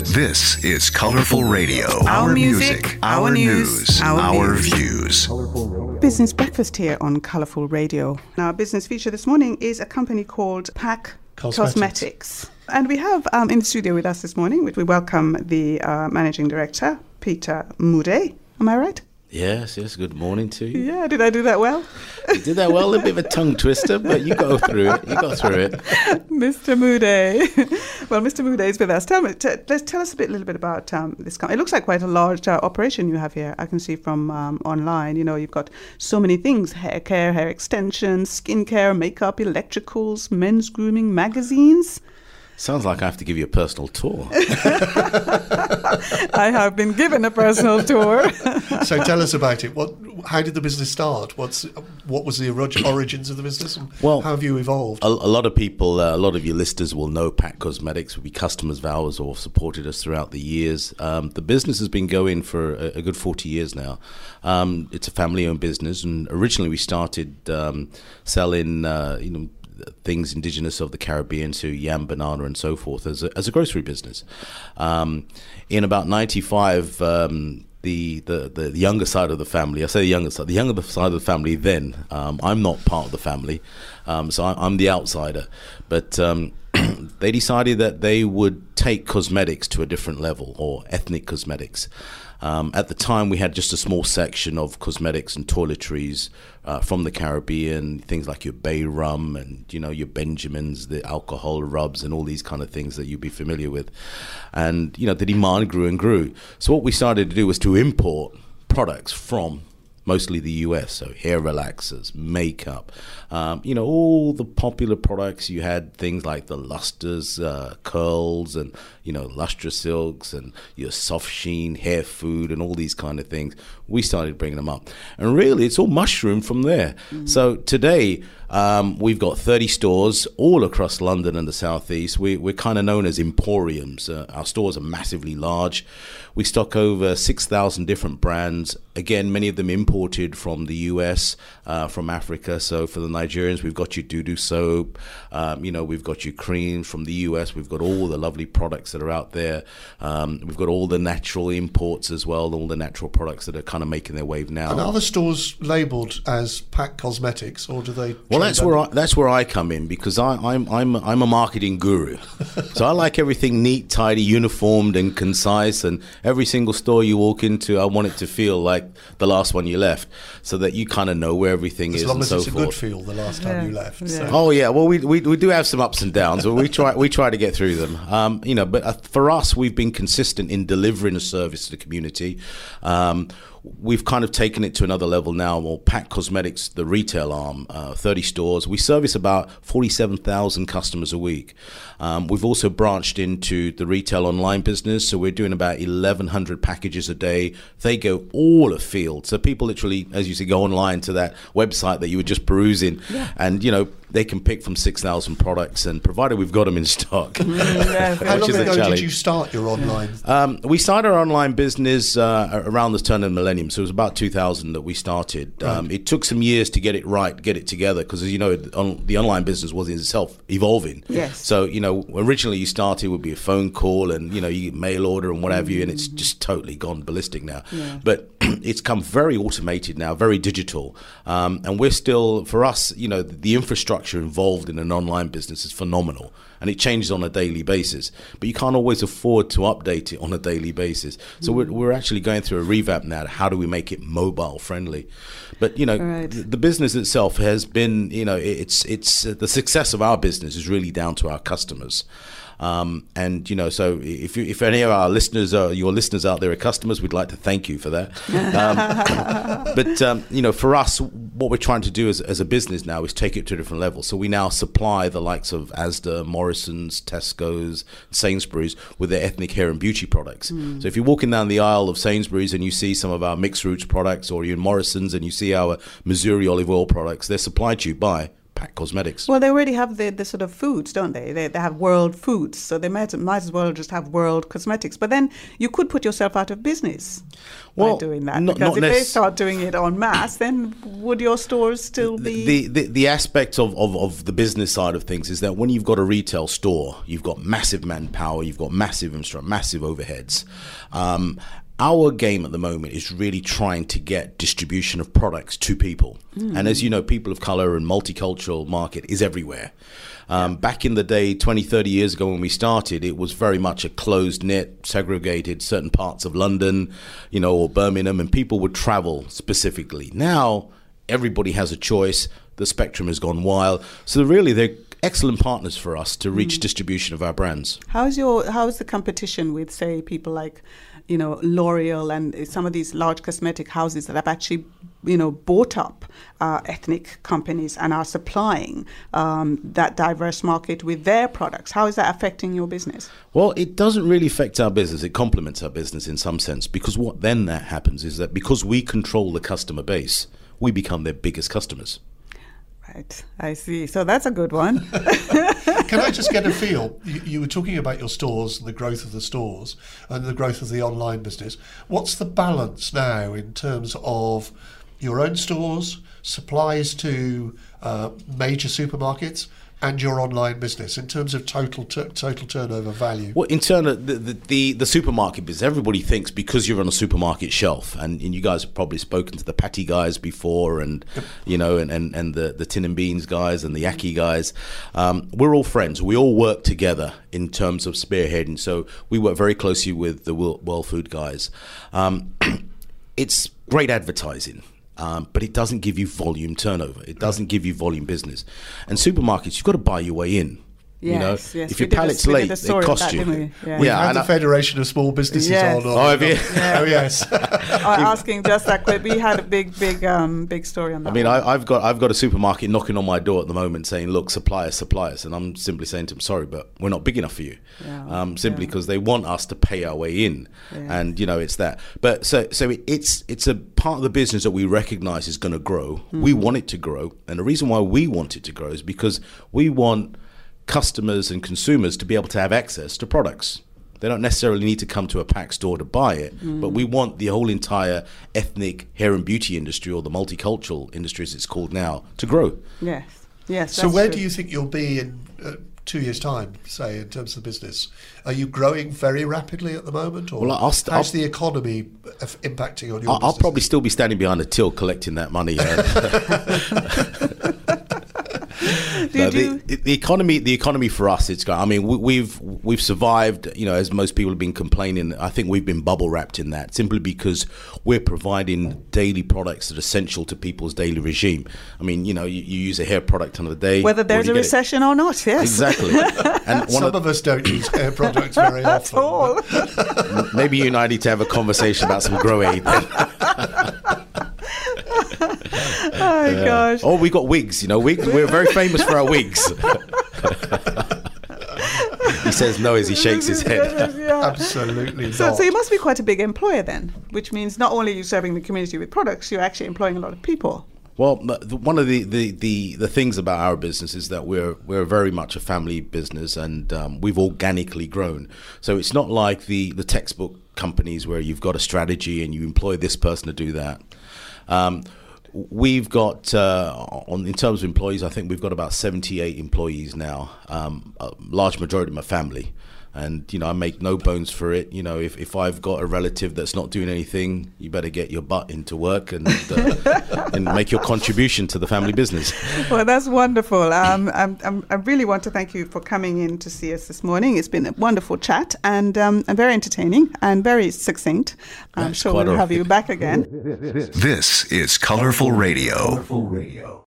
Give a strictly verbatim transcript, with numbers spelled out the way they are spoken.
This is Colourful Radio. Our, our music, music, our, our news, news, our, our views. Business Breakfast here on Colourful Radio. Now, our business feature this morning is a company called Pack Cosmetics. Cosmetics. And we have um, in the studio with us this morning, we welcome the uh, Managing Director, Peter Moodey. Am I right? Yes, yes. Good morning to you. Yeah, did I do that well? You did that well. A bit of a tongue twister, but you go through it. You got through it. Mister Moodey. Well, Mister Moodey is with us. Tell me, t- let's tell us a bit, little bit about um, this company. It looks like quite a large uh, operation you have here. I can see from um, online. You know, you've got so many things: hair care, hair extensions, skin care, makeup, electricals, men's grooming, magazines. Sounds like I have to give you a personal tour. I have been given a personal tour. So tell us about it. What? How did the business start? What's what was the origins of the business? And well, how have you evolved? A, a lot of people, uh, a lot of your listeners will know Pack Cosmetics, will be customers of ours or have supported us throughout the years. Um, the business has been going for a, a good forty years now. Um, it's a family-owned business, and originally we started um, selling, uh, you know, things indigenous of the Caribbean, so yam, banana, and so forth, as a, as a grocery business. Um, in about ninety-five, um, the, the the younger side of the family, I say the younger side, the younger side of the family then, um, I'm not part of the family, um, so I, I'm the outsider, but um, they decided that they would take cosmetics to a different level, or ethnic cosmetics. Um, at the time, we had just a small section of cosmetics and toiletries uh, from the Caribbean, things like your bay rum and, you know, your Benjamins, the alcohol rubs and all these kind of things that you'd be familiar with. And, you know, the demand grew and grew. So what we started to do was to import products from mostly the U S, so hair relaxers, makeup, um, you know, all the popular products. You had things like the Lusters, uh, curls, and, you know, Lustra silks, and your soft sheen hair food, and all these kind of things. We started bringing them up, and really it's all mushroomed from there. Mm. So today um, we've got thirty stores all across London and the southeast. We, we're kind of known as emporiums. Uh, our stores are massively large. We stock over six thousand different brands. Again, many of them imported from the U S, uh, from Africa. So for the Nigerians, we've got your Dudu soap. Um, you know, we've got your cream from the U S. We've got all the lovely products that are out there. Um, we've got all the natural imports as well, all the natural products that are kind of making their wave now. And are the stores labelled as Pack Cosmetics, or do they? Well, that's where I, that's where I come in, because I, I'm I'm I'm a marketing guru. So I like everything neat, tidy, uniformed, and concise. And every single store you walk into, I want it to feel like the last one you left, so that you kind of know where everything as is. As long and as so it's forth. a good feel the last time yeah. you left. Yeah. So. Oh yeah, well we, we we do have some ups and downs, but we try we try to get through them. Um, you know, but uh, for us, we've been consistent in delivering a service to the community. Um, We've kind of taken it to another level now. Well, Pack Cosmetics, the retail arm, uh, thirty stores. We service about forty-seven thousand customers a week. Um, we've also branched into the retail online business, so we're doing about eleven hundred packages a day. They go all afield. So people literally, as you say, go online to that website that you were just perusing, yeah. and, you know, they can pick from six thousand products, and provided we've got them in stock. Mm, yeah, How long ago did you start your online? Um, we started our online business uh, around the turn of the millennium, so it was about two thousand that we started. Right. Um, it took some years to get it right, get it together, because, as you know, the online business was in itself evolving. Yes. So, you know, originally you started would be a phone call, and, you know, you get mail order and what have you, and it's just totally gone ballistic now. Yeah. But it's come very automated now, very digital, um, and we're still, for us, you know, the infrastructure involved in an online business is phenomenal, and it changes on a daily basis, but you can't always afford to update it on a daily basis. So mm. we're, we're actually going through a revamp now. How do we make it mobile friendly? But, you know, right. the, the business itself has been, you know, it's it's uh, the success of our business is really down to our customers. Um, and, you know, so if you, if any of our listeners, are, your listeners out there are customers, we'd like to thank you for that. Um, but, um, you know, for us, what we're trying to do as, as a business now is take it to a different level. So we now supply the likes of Asda, Morrison's, Tesco's, Sainsbury's with their ethnic hair and beauty products. Mm. So if you're walking down the aisle of Sainsbury's and you see some of our mixed roots products, or you're in Morrison's and you see our Missouri olive oil products, they're supplied to you by Pact Cosmetics. Well, they already have the, the sort of foods, don't they? They, they have world foods, so they might, might as well just have world cosmetics. But then you could put yourself out of business well, by doing that. Not, because not if nec- they start doing it en masse, then would your stores still be... The, the, the aspect of, of, of the business side of things is that when you've got a retail store, you've got massive manpower, you've got massive infrastructure, massive overheads. Um, Our game at the moment is really trying to get distribution of products to people. Mm. And as you know, people of color and multicultural market is everywhere. Um, yeah. Back in the day, twenty, thirty years ago when we started, it was very much a closed knit, segregated certain parts of London, you know, or Birmingham, and people would travel specifically. Now, everybody has a choice. The spectrum has gone wild. So really, they're excellent partners for us to reach mm. distribution of our brands. How's your, how's the competition with, say, people like, you know, L'Oreal and some of these large cosmetic houses that have actually, you know, bought up uh, ethnic companies and are supplying um, that diverse market with their products? How is that affecting your business? Well, it doesn't really affect our business. It complements our business in some sense, because what then that happens is that because we control the customer base, we become their biggest customers. Right, I see. So that's a good one. Can I just get a feel? You, you were talking about your stores and the growth of the stores and the growth of the online business. What's the balance now in terms of your own stores, supplies to uh, major supermarkets, and your online business in terms of total t- total turnover value? Well, in terms of the, the, the, the supermarket business, everybody thinks because you're on a supermarket shelf, and, and you guys have probably spoken to the Patty guys before, and yep. you know, and, and, and the, the Tin and Beans guys and the Yaki guys. Um, we're all friends. We all work together in terms of spearheading. So we work very closely with the World Food guys. Um, it's great advertising. Um, but it doesn't give you volume turnover. It doesn't give you volume business. And supermarkets, you've got to buy your way in. Yes, you know, yes. if your pallet's late, it costs you. We, yeah. we have the I, Federation of Small Businesses yes. on. Oh, have you? Yeah. Oh, yes. I'm asking just that quick. We had a big, big, um, big story on that. I mean, one. I, I've got I've got a supermarket knocking on my door at the moment saying, "Look, supply us, supply us," and I'm simply saying to them, "Sorry, but we're not big enough for you." Yeah. Um, simply because yeah. they want us to pay our way in, yeah. and you know, it's that. But so so it, it's it's a part of the business that we recognise is going to grow. Mm-hmm. We want it to grow, and the reason why we want it to grow is because we want customers and consumers to be able to have access to products. They don't necessarily need to come to a Pact store to buy it, mm. but we want the whole entire ethnic hair and beauty industry, or the multicultural industry as it's called now, to grow. Yes, yes. So where true. do you think you'll be in uh, two years' time, say, in terms of the business? Are you growing very rapidly at the moment, or well, I'll st- how's I'll, the economy f- impacting on your I'll, business? I'll probably still be standing behind a till collecting that money. No, the, the economy, the economy for us, it's. I mean, we, we've we've survived. You know, as most people have been complaining, I think we've been bubble wrapped in that simply because we're providing daily products that are essential to people's daily regime. I mean, you know, you, you use a hair product on the day, whether there's a recession it? or not. Yes, exactly. And one some of, of us don't use hair products very often. At all. Maybe you and I need to have a conversation about some Grow Aid. Then. Oh yeah. gosh! Oh, we got wigs. You know, wigs. We're very famous for our wigs. He says no as he shakes his head. Yeah. Absolutely so, not. So you must be quite a big employer then, which means not only are you serving the community with products, you're actually employing a lot of people. Well, the, one of the, the, the, the things about our business is that we're we're very much a family business, and um, we've organically grown. So it's not like the, the textbook companies where you've got a strategy and you employ this person to do that. Um, We've got, uh, on in terms of employees, I think we've got about seventy-eight employees now. Um, a large majority of my family. And, you know, I make no bones for it. You know, if, if I've got a relative that's not doing anything, you better get your butt into work and uh, and make your contribution to the family business. Well, that's wonderful. Um, I'm, I'm, I really want to thank you for coming in to see us this morning. It's been a wonderful chat and, um, and very entertaining and very succinct. I'm that's sure we'll have you back again. This is Colourful Radio. Colourful Radio.